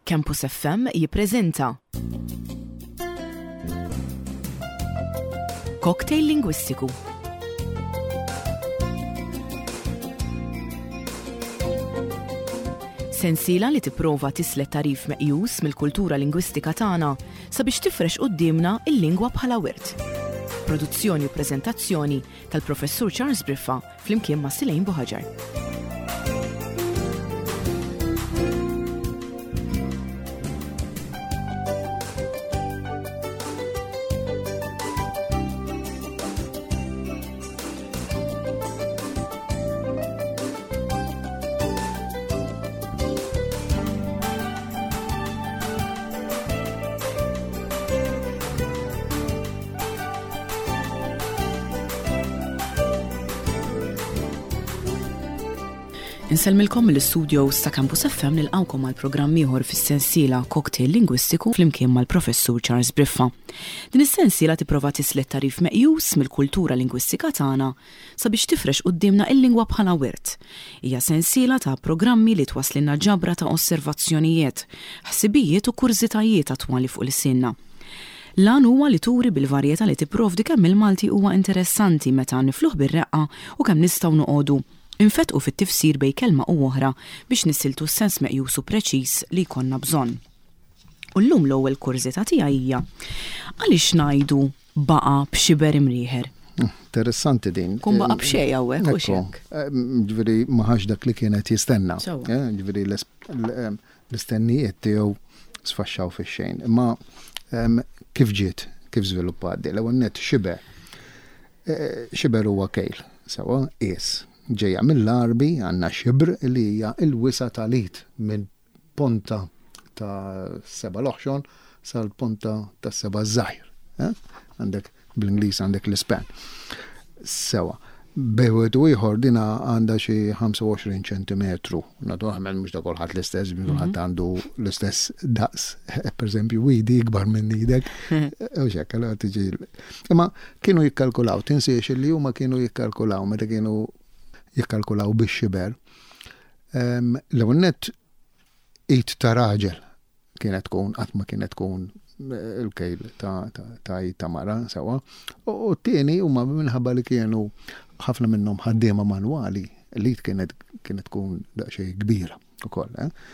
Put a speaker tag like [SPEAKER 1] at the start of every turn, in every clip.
[SPEAKER 1] Campus FM jippreżenta Cocktail Lingwistiku. Sensiela li tipprova tislet tarif meqjus mill-kultura lingwistika tagħna sabiex tifrex qudiemna il-lingwa bħala wirt. Produzzjoni u preżentazzjoni tal-Professur Charles Briffa flimkien ma' Silejn Buħaġar. Inselmilkom mill-istudios ta' Campus FM nilqawkom għal programm ieħor fis-sensiela Cocktail Lingwistiku flimkien mal-Professur Charles Briffa. Din is-sensiela tipprova tislet tarif meqjus mill-kultura lingwistika tagħna sabiex tifrex qudiemna il-lingwa bħala wirt. Hija sensiela ta' programmi li twasslilna ġabra ta' osservazzjonijiet, ħsibijiet u kurżitajiet attwali fuq is-sinna. Lan huwa li turi bil-varjetà li tipprovdi kemm il-Malti huwa interessanti meta nifluh bir-reqqa u kemm nistgħu noqogħdu infetqu fit-tifsir bejn kelma u oħra biex nissiltu s-sens meqjus u preċiż li jkollna bżonn. U llum l-ewwel kurżità tiegħi hija għaliex ngħidu baqa' b'xiber imrieħer.
[SPEAKER 2] Interessanti din.
[SPEAKER 1] Kun baqa' b'xejn hawnhekk u x'hekk.
[SPEAKER 2] Ġifieri ma ħax dak li kienet jistenna. Ġifieri l-istennijiet tiegħu sfaxxaw fix-xejn. Imma kif ġiet, kif żviluppat di? L-ewwel nett xiber. Xiber huwa kejl, sewa qies. Ġejja mill-Arbi għandna xibr li hija l-wisa tal-id minn ponta ta' seba' loħxon sal-ponta ta' seba' żgħir. Għandek bl-Ingliż għandek l-ispan. Sewa. Bejwet u ieħor dina għandha xi 25 ċentimetru. Naturalment mhux ta' kulħadd l-istess, kulħadd għandu l-istess daqs. Pereżempju widi ikbar minn idek. U xekk allura tiġi. Imma kienu jikkalkulaw, tinsiex li huma kienu jikkalkulaw meta kienu jikkalkulaw bix-xiber. L-ewwel nett id ta' raġel kienet tkun qatt ma kienet tkun il-kejl ta' mara sewa. U t-tieni huma minħabba li kienu ħafna minnhom ħaddiema manwali, l-id kienet tkun daqsxejn kbira ukoll.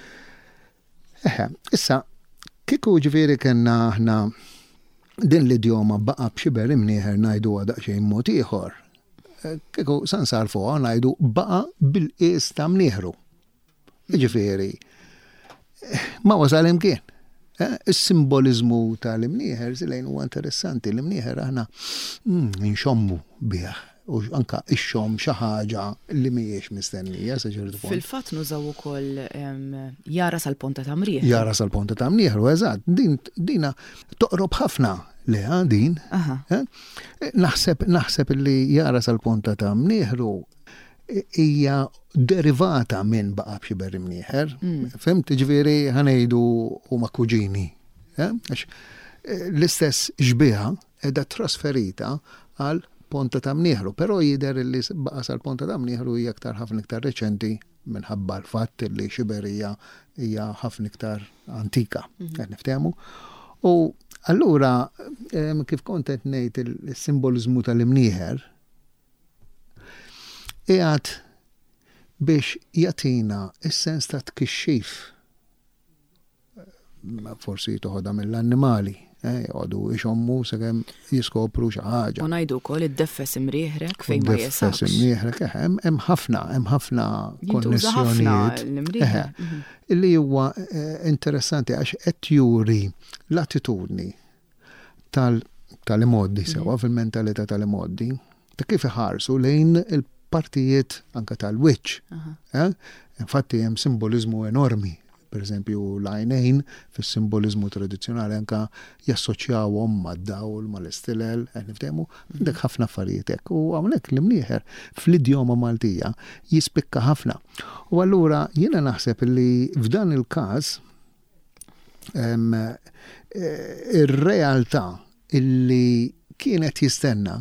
[SPEAKER 2] Issa kieku ġifieri kellna aħna din l-idjoma baqa' b'xiber imnieħer ngħiduha daqsxejn mod ieħor. Kieku sansar fuqha ngħidu baqa' bil-qies ta' mnieħru. Jiġifieri ma wasal imkien. Is-simboliżmu tal-imnieħer silejn huwa interessanti. L-imnieħer aħna nxommu bih u anke ix-xomm xi ħaġa li mhijiex mistennija sa ċertu punt.
[SPEAKER 1] Fil-fatt nużaw ukoll jara sal-ponta ta' mrieħ.
[SPEAKER 2] Jara sal-ponta ta' mnieħru, eżatt. Dina toqrob ħafna leha din. Naħseb li jara sal-ponta ta' mnieħru hija derivata minn baqa' b'xiber imnieħer. Fimt, ġifieri ħanejdu huma kuġini. L-istess xbieħa qiegħda trasferita għal ponta ta' mnieħru, però jidher li baqa' sal-ponta ta' mnieħru hija ħafna iktar reċenti minħabba l-fatt li xiber hija ħafna iktar antika. Qed niftehmu. U allura kif kont qed ngħid is-simboliżmu tal-imnieħer qiegħed biex jagħtina s-sens ta' tkixxif. Forsi toħodha mill-annimali. Jgħodu ixommu sakemm jiskopru xi ħaġa. U
[SPEAKER 1] ngħidu wkoll id-deffes imrieħrek fejn ma jesax.
[SPEAKER 2] Id-deffes imrieħrek hemm ħafna konnessjonijiet. Illi huwa interessanti għax qed juri l-attitudni tal-imoddi sewa fil-mentalità tal-imoddi ta' kif iħarsu lejn il-partijiet anke tal-wiċċ. Infatti hemm simboliżmu enormi. Per esempio, l-għajnejn fis-simboliżmu tradizzjonali anke jassoċjawhom mad-dawl, mal-istilel, niftehmu, għandek ħafna affarijiet hekk. U hawnhekk l-imnieħer fl-idjoma Maltija jispikka ħafna. U allura jiena naħseb li f'dan il-każ ir-realtà illi kienet jistenna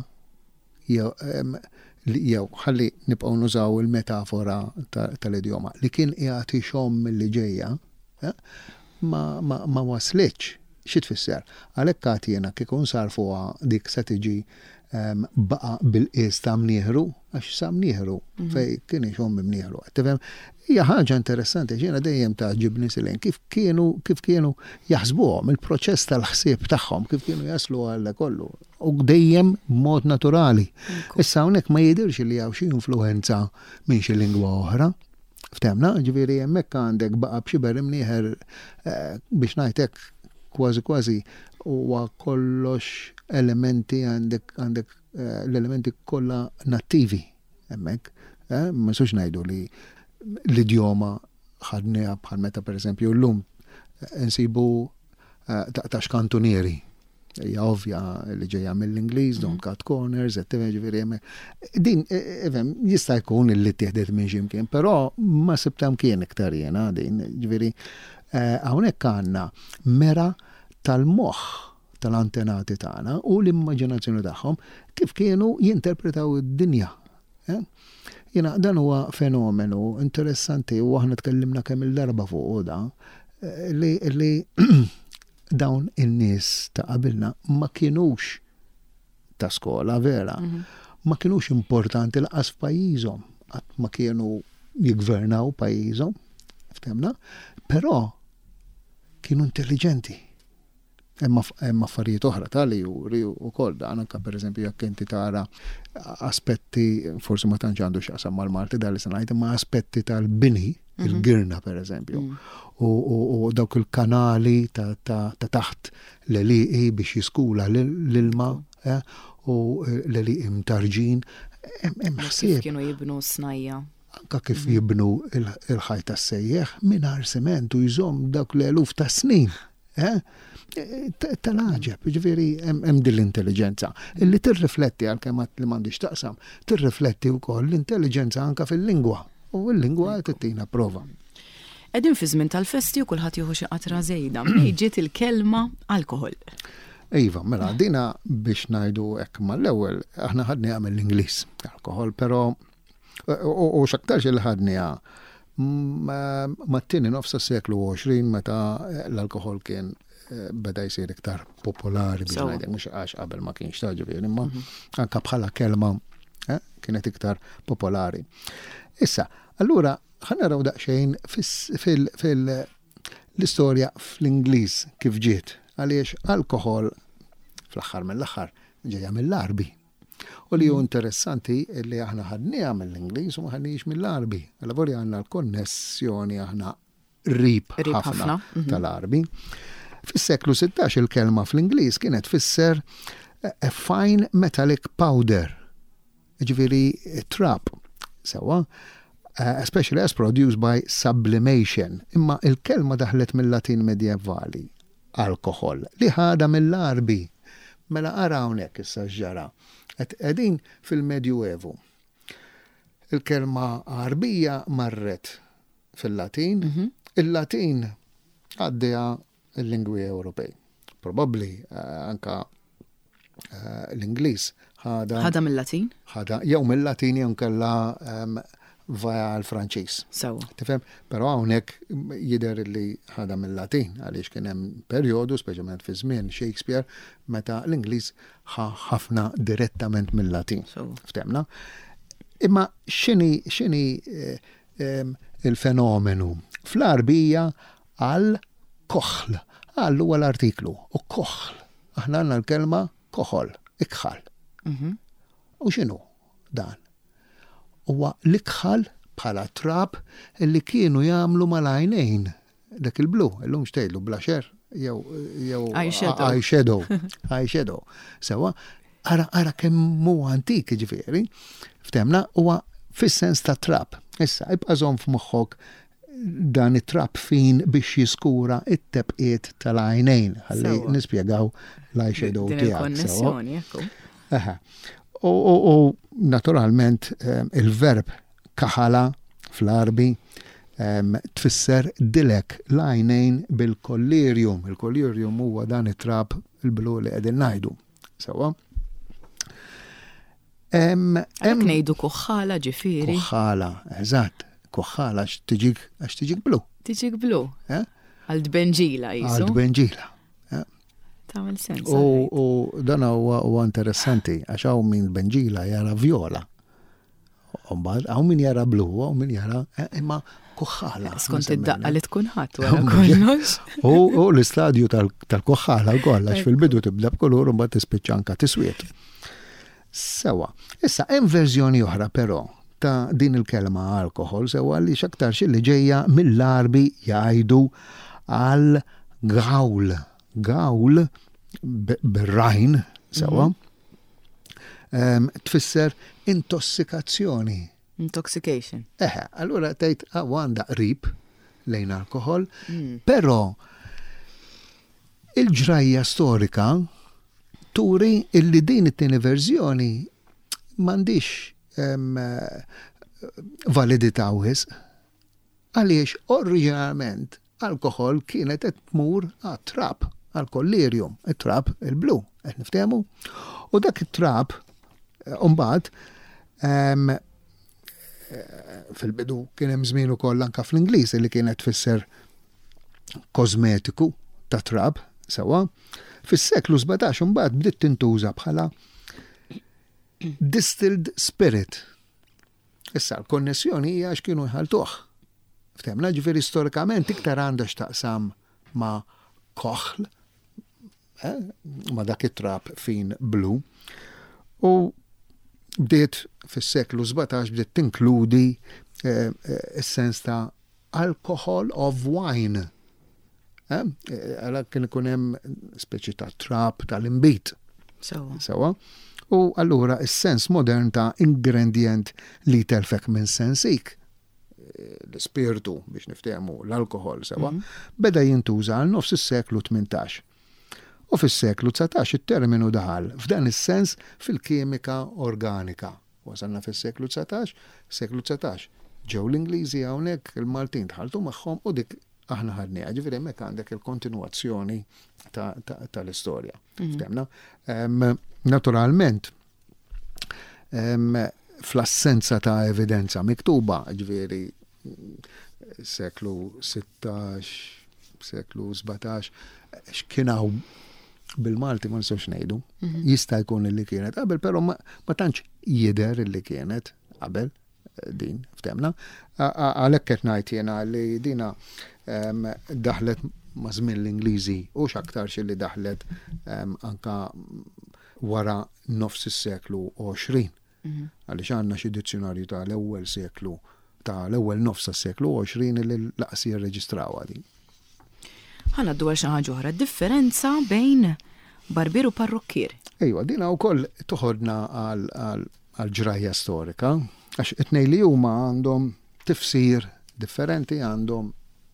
[SPEAKER 2] jew ħalli nibqgħu nużaw il-metafora tal-idjoma li kien qiegħed ixomm milli ġejja ma waslitx. Xi tfisser? Għalhekk għatjena kikun sar fuqha dik se tiġi baqa bil-qies ta' mnieħru, għax sa' mnieħru, fej kien ixhom mnieħru. Tifhem? Hija ħaġa interessanti, ġiena dejjem taġibni silejn kif kienu jaħsbuhom il-proċess tal-ħsieb tagħhom, kif kienu jaslu għal kollu. U dejjem b'mod naturali. Issa hawnhekk ma jidirx li hawn xi influenza minn xi lingwa oħra. Ftemna, ġifieri hemmhekk għandek baqa b'xi berim nieħer biex ngħidlek kważi huwa kollox elementi għandek l-elementi kollha nattivi hemmhekk. Ma sux ngħidu li l-idjoma ħadniha bħal meta pereżempju llum insibu ta' xkantunieri. Hija ovvja li ġejja mill-Ingliż, don't cut corners, ġifieri hemmhekk. Din jista' jkun illi tieħdet minn x'imkien, però ma sibtam kien iktar jiena din, ġifieri hawnhekk għandna mera tal-moħħ tal-antenati tagħna u l-immaġinazzjoni tagħhom kif kienu jinterpretaw id-dinja. Jiena dan huwa fenomenu interessanti u aħna tkellimna kemm il-darba fuq da li dawn in-nies ta' qabilna ma kienux ta' skola vera, ma kienux importanti laqas f'pajjiżhom, qatt ma kienu jigvernaw pajjiżhom, ftemna, però kienu intelligenti. Hemm affarijiet oħra tali juri wkoll dan anke pereżempju jekk inti tara aspetti forsi ma tantx għandu x'qasam mal-Malti dan li se ngħid imma aspetti tal-bini, il-girna pereżempju, u dawk il-kanali ta' taħt l-eliqi biex jiskula l-ilma u l-eliqi mtarġin.
[SPEAKER 1] Kif kienu jibnu snajja.
[SPEAKER 2] Anka kif jibnu il-ħajta s-sejjeħ mingħajr sement u jżomm dawk l-eluf ta' snin. Tal-ħaġeb, ġifieri hemm din l-intelligenza illi tirrifletti għalkemm li m'għandix taqsam, tirrifletti wkoll l-intelligenza anke fil-lingwa u l-lingwa tittina prova.
[SPEAKER 1] Qegħdin fi żmien tal-festi u kulħadd jieħu xi qatra żejda, ġiet il-kelma alkohol.
[SPEAKER 2] Iva, mela dina biex ngħidu hekk mal-ewwel aħna ħadniha mill-Ingliż alkohol, però u x'aktarx il ħadniha mat-tieni nofs tas-seklu 20 meta l-alkohol kien beda jsir iktar popolari biex ngħidlek mhux għax qabel ma kienx ġifieri imma anke bħala kelma kienet iktar popolari. Issa, allura ħanaraw daqsxejn fil-istorja fl-Ingliż kif ġiet għaliex alkohol fl-aħħar mill-aħħar ġejja mill-Arbi. U li hu interessanti li aħna ħadniha mill-Ingliż u ma ħadniex mill-Arbi. Għal-lavori għandna l-konnessjoni aħna rib ħafna tal-Arbi. Fis-seklu 16 il-kelma fl-Ingliż kienet fisser a fine metallic powder. Ġifieri trap. Sewa, especially as produced by sublimation. Imma il-kelma daħlet mill-Latin medjevali, alkohol, li ħada mill-Arbi. Mela ara hawnhekk issa ġara. Qegħdin fil-Medjuevu. Il-kelma Arbija marret fil-Latin, il-Latin għaddeha il-lingwi Ewropej. Probabbli anka l-Ingliż ħada
[SPEAKER 1] mill-Latin?
[SPEAKER 2] Jew mill-Latin jew nkella vaja l-Franċiż.
[SPEAKER 1] Sew.
[SPEAKER 2] Tifhem, però hawnhekk jidher li ħada mill-Latin għaliex kien hemm perjodu speċjalment fi żmien Shakespeare meta l-Ingliż ħafna direttament mill-Latin. Ftemna. Imma x'inhi il-fenomenu fl-Arbija għal koħl. Għallu għal-artiklu. U koħl. Aħna għanna l-kelma koħol. Ikħal. U xinu dan? Huwa l-ikħal bħala trap illi kienu jagħmlu mal-għajnejn. Dak il-blu, illum xtejlu blaxer jew eyeshadow. Eyeshadow. Sewa, ara kemm hu antik ġifieri. Ftemna huwa fis-sens ta' trap. Issa ibqa' żomm f'moħħok dan it-trap fin biex jiskura it-tebqiet tal-għajnejn. Ħalli nispjegaw l-eyeshadow tiegħek. U naturalment il-verb kaħala fl-Arbi tfisser dilek l-għajnejn bil-kollirium. Il-kollirium huwa dan it-trap il-blu li qegħdin ngħidu. Sewa.
[SPEAKER 1] Għalhekk ngħidu kuħħala ġifieri.
[SPEAKER 2] Kuħħala, eżatt. Kuħħala għax tiġik blu.
[SPEAKER 1] Tiġik blu. Għal-dbenġila, jisu.
[SPEAKER 2] Għal-dbenġila.
[SPEAKER 1] Tagħmel sens.
[SPEAKER 2] U dan huwa interessanti, għax hawn min benġila jara vjola. Hawn min jara blu, hawn min jara imma kuħħala.
[SPEAKER 1] Skont id-daqqa li tkun ħadd wara kollox.
[SPEAKER 2] U l-istadju tal-kuħħala wkoll għax fil-bidu tibda b'kulur u mbagħad tispiċċa anke tiswiet. Sewa. Issa hemm verżjoni oħra però ta' din il-kelma alkohol sewa li x'aktar xi li ġejja mill-Arbi jgħidu għal gawl. Gawl bir-rajn sewa. Tfisser intossikazzjoni.
[SPEAKER 1] Intoxication.
[SPEAKER 2] Allura tgħid għandha qrib lejn alkohol, però il-ġrajja storika turi illi din it-tieni verżjoni m'għandix validità wisq. Għaliex oriġinalment alkohol kienet qed tmur għat-trab, għal-kollirium, it-trab il-blu, qed niftehmu. U dak it-trab mbagħad fil-bidu kien hemm żmien ukoll anke fl-Ingliż li kienet tfisser kosmetiku ta' trab sewa. Fis-seklu 17 imbagħad bdiet tintuża bħala distilled spirit. Issa l-konnessjoni hija x'kienu jħaltuh. Ftemna ġifieri storikament iktar għandha x'taqsam ma' koħl, ma' dak it-trab fin blu. U bdiet fis-seklu 17 bdiet tinkludi is-sens ta' alcohol of wine. Għala kien ikun hemm speċi ta' trap tal-imbit. Sewa. U allura is-sens modern ta' ingredient li telfek minn sensik, l-spirtu biex niftehmu l-alkohol sewa, beda jintuża għal nofs is-seklu 18. U fis-seklu 19 it-terminu daħal f'dan is-sens fil-kimika organika. Wasalna fis-seklu 19, seklu 19. Ġew l-Ingliżi hawnhekk il-Maltin tħaltu magħhom u dik aħna ħadniha. Ġifieri hemmhekk għandek il-kontinwazzjoni tal-istorja. Ftemna? Naturalment fl-assenza ta' evidenza miktuba, ġifieri seklu 16, seklu 17, x'kienaw bil-Malti ma nistgħux ngħidu. Jista' jkun li kienet qabel, però ma tantx jidher li kienet qabel din, ftemna. Għalhekk qed ngħid jiena li dina daħlet ma' żmien l-Ingliżi u x'aktar li daħlet anka wara nofs is-seklu 20. Għaliex għandna xi dizzjonarju tal-ewwel seklu tal-ewwel nofs tas-seklu 20 li laqas jirreġistrawha din.
[SPEAKER 1] Ħana dwar xi ħaġa oħra, differenza bejn barbier u parrukkier. Ejwa,
[SPEAKER 2] dina wkoll toħodna għal ġrajja storika, għax it-tnejn li huma għandhom tifsir differenti, għandhom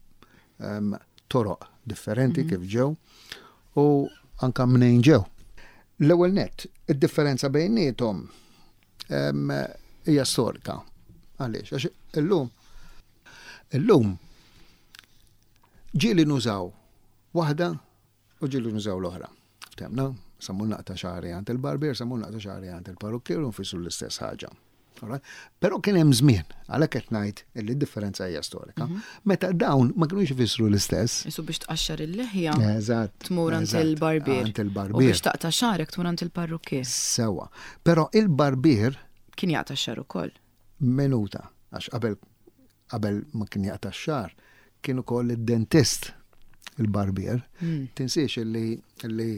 [SPEAKER 2] toroq differenti kif ġew u anke mnejn ġew. L-ewwel nett, id-differenza bejniethom hija storika. Għaliex? Għax illum ġieli nużaw waħda u ġieli nużaw l-oħra. Ftemna, sammu naqta xahri għand il-barbier, sammu naqta xahri għand il-parrukkier u nfissu l-istess ħaġa. Però kien hemm żmien, għalhekk qed ngħid li d-differenza hija storika. Meta dawn ma kinux ifissru l-istess.
[SPEAKER 1] Isu biex tqaxxar il-leħja. Eżatt. Tmur għand il-barbier. U biex taqta' xarek tmur għand il-parrukkier.
[SPEAKER 2] Sewa. Però il-barbier
[SPEAKER 1] kien jaqta' x-xar ukoll.
[SPEAKER 2] Minuta, għax qabel ma kien jaqta' x-xar kien ukoll id-dentist il-barbier. Tinsiex li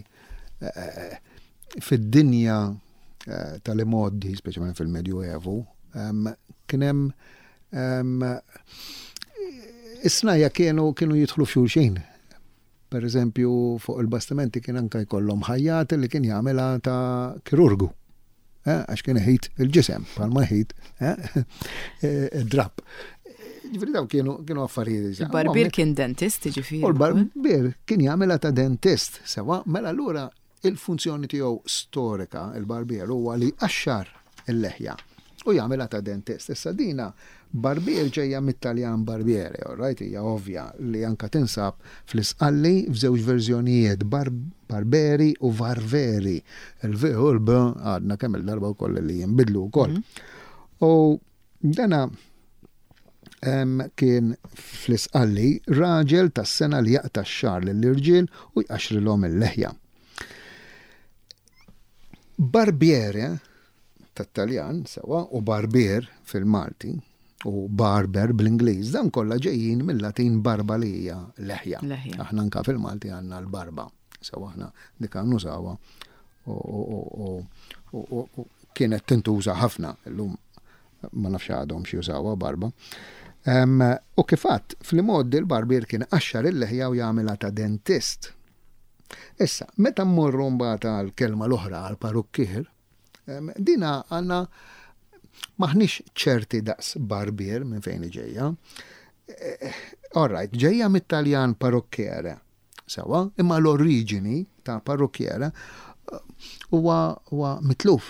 [SPEAKER 2] fid-dinja tal-imoddi, speċjalment fil-Medjuevu, kien hemm is-snajja kienu jidħlu f'xulxin. Per eżempju, fuq il-bastimenti kien anke jkollhom ħajjat li kien jagħmilha ta' kirurgu. Għax kien ħid il-ġisem, bħalma ħid id-drab. Ġifieri dawn kienu affarijiet.
[SPEAKER 1] Il-barbier kien dentist, ġifieri.
[SPEAKER 2] U l-barbier kien jagħmilha ta' dentist, sewa, mela allura il-funzjoni tiegħu storika il-barbier huwa li qaxxar il-leħja u jagħmilha ta' dentist. Issa dina barbier ġejja mit-Taljan barbiere, alright, hija ovvja li anke tinsab fl-isqalli f'żewġ verżjonijiet barberi u varveri. Il-V u l-B għadna kemm il-darba wkoll li jinbidlu wkoll. U dana kien fl-isqalli raġel tas-sena li jaqta' x-xar lill-irġiel u jqaxrilhom il-leħja. Barbiere tat-Taljan sewa u barbier fil-Malti u barber bl-Ingliż dan kollha ġejjin mill-Latin barba li hija leħja. Aħna anke fil-Malti għandna l-barba. Sewa aħna dik nużawha u kienet tintuża ħafna llum ma nafx għadhom xi jużawha barba. U kif għadd fl-modi l-barbier kien qaxxar il-leħja u jagħmilha ta' dentist. Issa, meta mmorru mbagħad għall-kelma l-oħra għall-parukkier, dina għandna maħniex ċerti daqs barbier minn fejn ġejja. All right, ġejja mit-Taljan parukkiere. Sewa, imma l-oriġini ta' parukkiera huwa mitluf.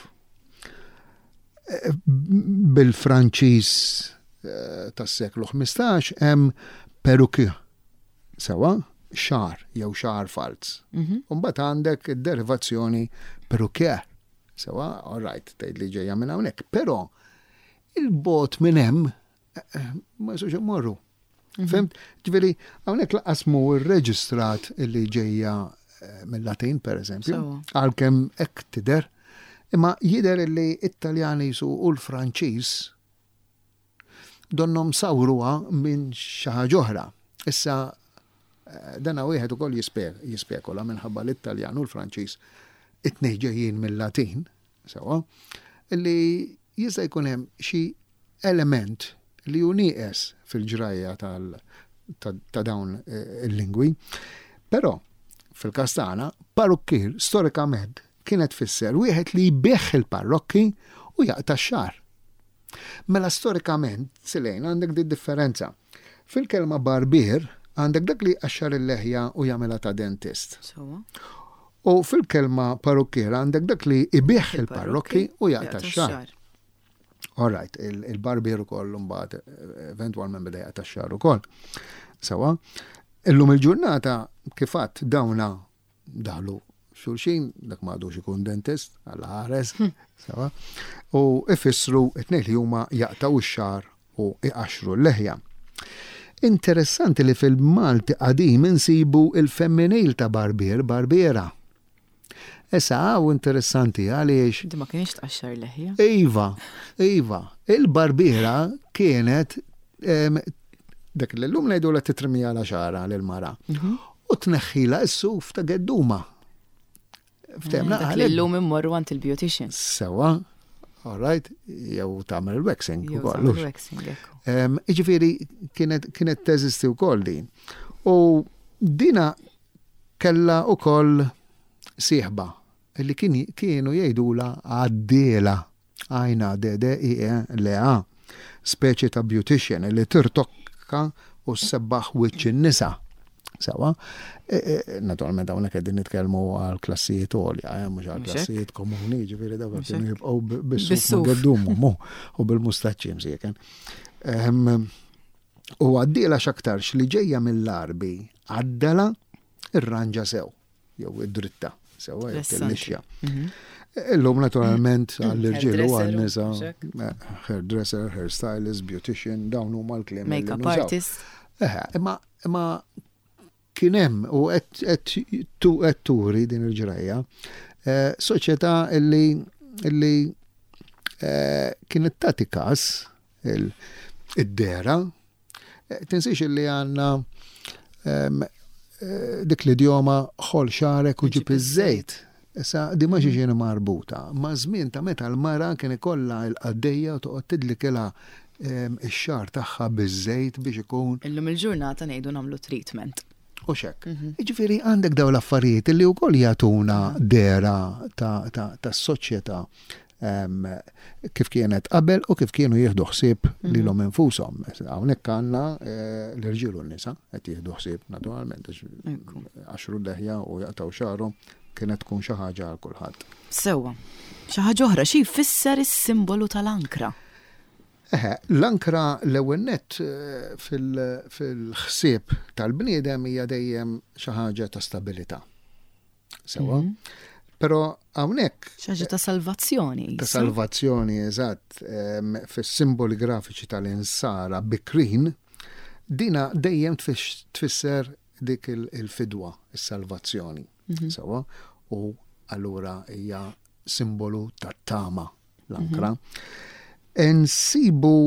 [SPEAKER 2] Bil-Franċiż tas-seklu 15 hemm perruquier. Sewa, xar jew xar falz. U mbagħad għandek id-derivazzjoni perruquier. Sewa, all right, tgħid li ġejja minn hawnhekk. Però il-bot minn hemm ma jsux imorru. Fimt? Ġifieri hawnhekk laqas mhu rreġistrat illi ġejja mill-Latin pereżempju, għalkemm hekk tidher, imma jidher illi It-Taljani u l-Franċiż donhom sawruha minn xi ħaġa oħra. Issa dan wieħed ukoll jispekula minħabba l-Italjan u l-Franċiż it-tnejn ġejjin mill-Latin, sewa, illi jista' jkun hemm xi element li unieqes fil-ġrajja ta' dawn il-lingwi. Però fil-Kastana, parukkier storikament kienet fisser wieħed li jbieħ il-parrokki u jaqta' x-xar. Mela storikament, silejn għandek di differenza. Fil-kelma barbier għandek dak li qaxxar il-leħja u jagħmilha ta' dentist. U fil-kelma parukkier għandek dak li jbieħ il-parrokki u jaqta' x-xar. All right, il-barbier ukoll mbagħad eventwalment beda jaqta' x-xar ukoll. Sewa, illum il-ġurnata kif għadd dawna daħlu xulxin, dak m'għadux ikun dentist għal ħares, sewa, u ifissru it-tnejn li huma jaqtaw ix-xar u iqaxxru l-leħja. Interessanti li fil-Malti qadim insibu il-femminil ta' barbier, barbiera. Issa għaw interessanti għaliex.
[SPEAKER 1] Di ma kienx tqaxxar leħja?
[SPEAKER 2] Iva. Il-barbiera kienet dak l-lum ngħidu la titrmija la xara l-mara. U tneħħila s-suf ta' gedduma. Ftemna
[SPEAKER 1] dak l-lum immorru għand il-beautician.
[SPEAKER 2] Sewa, all right, jew tagħmel il-waxing ukoll. Jiġifieri kienet teżisti wkoll din. U dina kellha wkoll sieħba illi kienu jgħidula għaddiela għajna DDIE speċi ta' beautician illi tirtokka u s-sebbaħ wiċċ in-nisa. Sewa, naturalment hawnhekk qegħdin nitkellmu għal klassijiet għolja, mhux għal klassijiet komuni, ġifieri dawk kienu jibqgħu bis-suf għaddum u bil-mustaċċi msejken. U għaddiela x'aktarx li ġejja mill-Arbi għaddela irranġa sew jew id-dritta. Sewa il-lixja. Illum naturalment għall-irġiel u għal-nisa, hairdresser, hairstylist, beautician, dawn huma l-kliem.
[SPEAKER 1] Makeup artist.
[SPEAKER 2] Imma kien hemm u qed turi din il-ġrajja soċjetà illi kienet tagħti każ id-dera tinsiex illi għandna dik l-idjoma ħol xarek u ġib iż-żejt. Issa di ma ġiġiena marbuta. Ma żmien ta' meta l-mara kien ikollha l-qaddejja u toqgħod tidlikilha ix-xar tagħha biż-żejt biex ikun.
[SPEAKER 1] Illum il-ġurnata ngħidu nagħmlu treatment.
[SPEAKER 2] U xek. Jiġifieri għandek dawn l-affarijiet li wkoll jagħtuna dera tas-soċjetà kif kienet qabel u kif kienu jieħdu ħsieb lilhom infushom. Hawnhekk għandna l-irġiel u n-nisa qed jieħdu ħsieb naturalment għaxru l-leħja u jaqtaw xarhom kienet tkun xi ħaġa għal kulħadd.
[SPEAKER 1] Sewwa. Xi ħaġa oħra xi jfisser is-simbolu tal-ankra?
[SPEAKER 2] L-ankra l-ewwel nett fil-ħsieb tal-bniedem hija dejjem xi ħaġa ta' stabilità. Sewwa. Però hawnhekk
[SPEAKER 1] xaġa ta' salvazzjoni.
[SPEAKER 2] Ta' salvazzjoni, eżatt, fis-simboli grafiċi tal-insara bikrin, dina dejjem tfisser dik il-fidwa, is-salvazzjoni. Sawa? U allura hija simbolu tat-tama l-ankra. Nsibu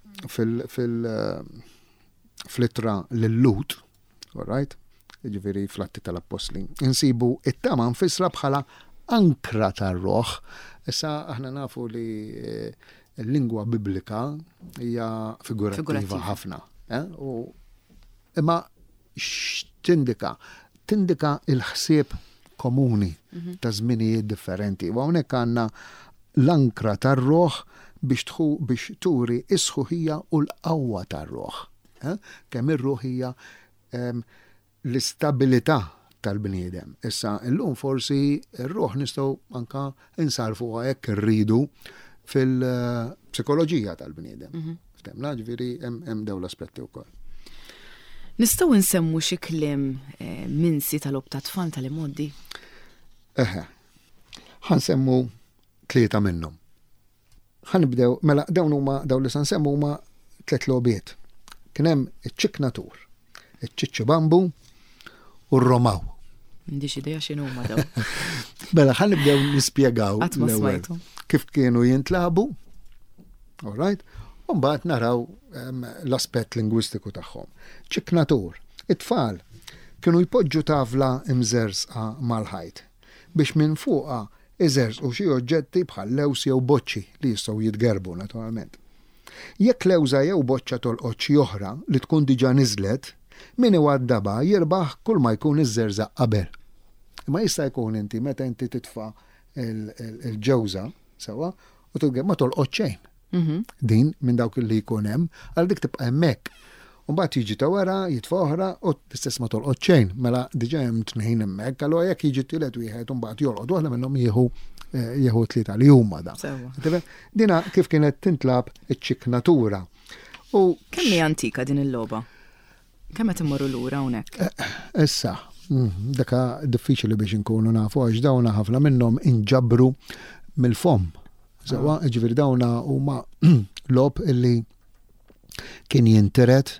[SPEAKER 2] fil-ittra l-Lut, all right? Ġifieri fl-Atti tal-Apostli. Insibu it-tama nfissra bħala ankra tar-roħ. Issa aħna nafu li l-lingwa biblika hija figurattiva ħafna. Imma x'tindika? Tindika il-ħsieb komuni ta' żminijiet differenti. U hawnhekk għandna l-ankra tar-roħ biex turi is-sħuħija u l-qawwa tar-roħ. Kemm ir-ruħ hija l-istabilità tal-bniedem. Issa, illum forsi r-ruħ nistgħu anka insarfuha hekk irridu fil-psikoloġija tal-bniedem. Ftemna, ġifieri hemm dawn l-aspetti wkoll.
[SPEAKER 1] Nistgħu nsemmu xi kliem minsi tal-ob ta' tfal tal-imoddi?
[SPEAKER 2] Ħansemmu 3 minnhom. Ħanibdew, mela dawn li se nsemmu huma 3 logħbiet. Kien hemm iċ-ċiknatur, iċ-ċiċċu bambu u r-romaw.
[SPEAKER 1] M'għandix idea x'inhuma daw.
[SPEAKER 2] Mela ħanibdew nispjegaw kif kienu jintlabu, all right? U mbagħad naraw l-aspett lingwistiku tagħhom. ċiknatur, it-tfal kienu jpoġġu tavla imżersqa mal-ħajt biex minn fuqha iżersqu xi oġġetti bħal lews jew boċċi li jistgħu jitgerbu naturalment. Jekk lewża jew boċċa tolqot xi oħra li tkun diġà niżlet, min iwaddaba jirbaħ kull ma jkun iżżerżaq qabel. Ma jista' jkun inti meta inti titfa' il-ġewża sewwa u tibqa' ma tolqot xejn. Din minn dawk li jkun hemm għal dik tibqa' hemmhekk. U mbagħad jiġi ta' wara, jitfa' oħra u l-istess ma tolqot xejn. Mela diġà hemm tnejn hemmhekk, allura jekk jiġi tielet wieħed u mbagħad jolqod waħda minnhom jieħu 3 li huma da. Dina kif kienet tintlab iċ-ċiknatura. U
[SPEAKER 1] kemm hija antika din il-logħba? Kemm qed immorru lura hawnhekk?
[SPEAKER 2] Issa, daka diffiċli biex inkunu nafu għax dawna ħafna minnhom inġabru mill-fom. Sewa, ġifieri dawna huma lob illi kien jintered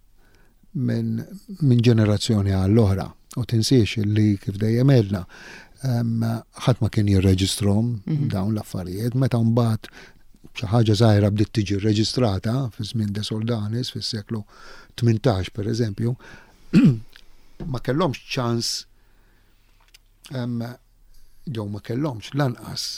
[SPEAKER 2] minn ġenerazzjoni għall-oħra. U tinsiex illi kif dejjem għedna ħadd ma kien jirreġistrom dawn l-affarijiet, meta mbagħad xi ħaġa żgħira bdiet tiġi rreġistrata fi żmien de Soldanis fis-seklu 18 pereżempju, ma kellhomx ċans jew ma kellhomx lanqas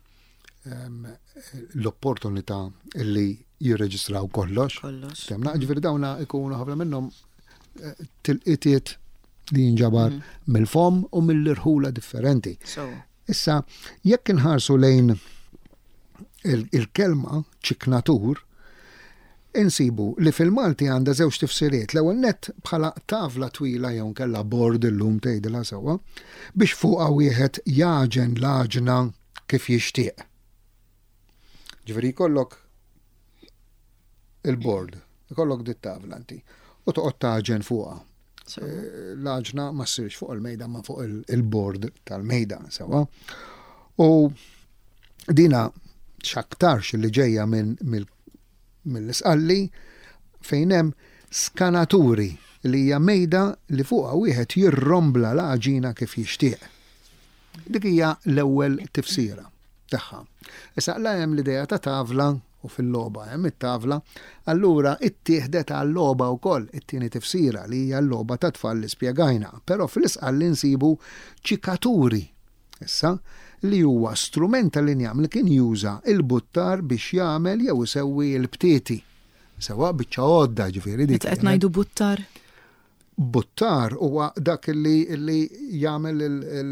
[SPEAKER 2] l-opportunità li jirreġistraw kollox. Temna, ġifieri dawna ikunu ħafna minnhom tilqitiet li jinġabar mill-fom u mill-irħula differenti. Issa, jekk inħarsu lejn il-kelma ċiknatur, insibu li fil-Malti għandha żewġ tifsiriet. L-ewwel nett bħala tavla twila jew kella bord illum tgħidilha sewwa biex fuqha wieħed jaġen l-aġna kif jixtieq. Ġifieri jkollok il-bord, jkollok dit tavla inti u toqgħod taġen fuqha. L-aġna ma ssirx fuq il-mejda ma fuq il-bord tal-mejda sewwa. U dina x'aktarx li ġejja mill-isqalli fejn hemm skanaturi li hija mejda li fuqha wieħed jirrombla l-aġina kif jixtieq. Dik hija l-ewwel tifsira tagħha. Issa hemm l-idea ta' tavla u fil-logħba hemm it-tavla, allura ittieħdet għall-logħba wkoll it-tieni tifsira li hija l-logħba ta' tfal li spjegajna, però fl-isqalli nsibu ċikaturi. Issa li huwa strument tal-injam li kien juża il-buttar biex jagħmel jew isewwi l-btieti. Sewa biċċa għodda ġifieri dik.
[SPEAKER 1] Qed ngħidu buttar?
[SPEAKER 2] Buttar huwa dak li jagħmel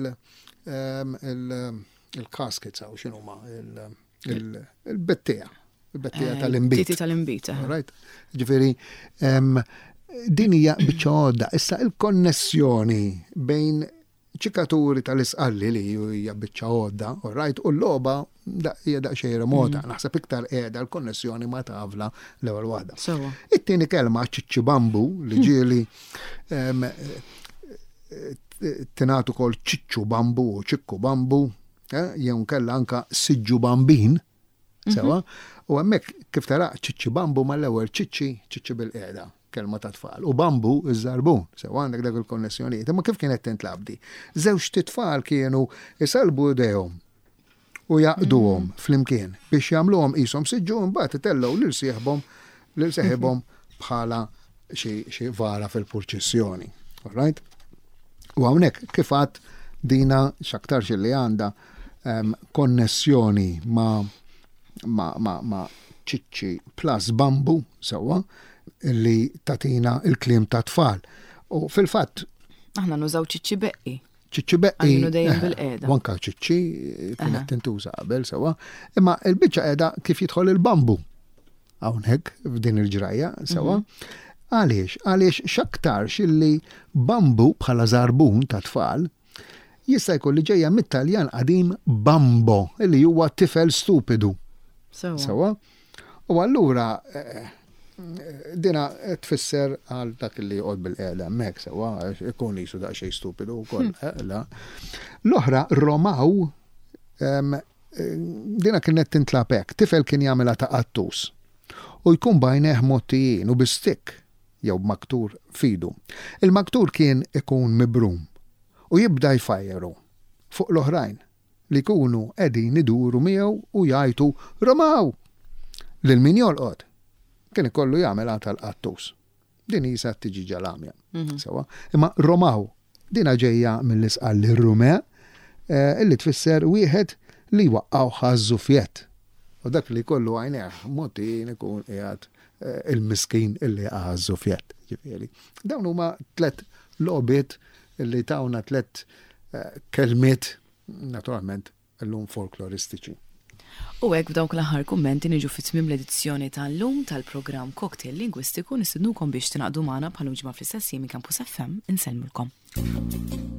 [SPEAKER 2] il-caskets aw x'inhuma il-bettija. Il-bettija tal-imbit.
[SPEAKER 1] Titi tal-imbit.
[SPEAKER 2] Right. Ġifieri din hija biċċa għodda. Issa il-konnessjoni bejn ċikaturi tal-isqalli li hija biċċa għodda, right, u l-logħba hija daqsxejn remota. Naħseb iktar qiegħda l-konnessjoni ma' tavla l-ewwel waħda. It-tieni kelma ċiċċi bambu li ġieli tinatu kol ċiċċu bambu u ċikku bambu, jew kella anka siġġu bambin, sewa, u hemmhekk kif tara ċiċċi bambu mal-ewwel ċiċċi bil-qiegħda, kelma ta' tfal. U bambu iż-żarbun, sewa għandek dak il-konnessjonijiet. Imma kif kienet tintlabdi? Żewġ titfal kienu isalbu idejhom u jaqduhom flimkien biex jagħmluhom qishom siġġu mbagħad itellgħu lil seħibhom bħala xi vara fil-purċissjoni. All right? U hawnhekk kif għadd dina x'aktarx li għandha konnessjoni ma' ċiċċi plus bambu sewwa li tatina il-kliem ta' tfal. U fil-fatt
[SPEAKER 1] aħna nużaw ċiċċi beqqi.
[SPEAKER 2] ċiċċi beqqi.
[SPEAKER 1] Għallu dejjem bil-qiegħda.
[SPEAKER 2] Wanka ċiċċi kienet tintuża qabel sewwa. Imma l-biċċa qiegħda kif jidħol il-bambu. Hawnhekk f'din il-ġrajja sewwa. Għaliex x'aktarx illi bambu bħala żarbun ta' tfal jista' jkun li ġejja mit-Taljan qadim bambo li huwa tifel stupidu. Sewwa. U allura dina tfisser għal dak li jqod bil-qiegħda hemmhekk sewwa ikun qisu daqsxejn stupidu wkoll. L-oħra Romaw dina kienet tintlab hekk, tifel kien jagħmilha ta' qattus u jkun bajnejh mottijin u bistik jew maktur fidu. Il-maktur kien ikun mibrum u jibda jfajjeru fuq l-oħrajn li jkunu qegħdin iduru miegħu u jgħidu Romaw lil min jolqod. Kien ikollu jagħmel tal-qattus. Din hija tiġi ġalamja. Sewa. Imma Romaw dina ġejja mill-isqal lir-Rume illi tfisser wieħed li waqqgħu ħażufjet. U dak li kollu għajneħ motin ikun qiegħed il-miskin illi ħażufjet. Ġifieri. Dawn huma 3 logħbiet illi tawna 3 kelmiet naturalment llum folkloristiċi.
[SPEAKER 1] U hekk f'dawk l-aħħar kummenti niġu fit-tmiem l-edizzjoni tal-lum tal-programm Cocktail Lingwistiku nistidnukom biex tingħaqdu magħna bħal ġimgħa fl-istess Campus FM insellmulkom.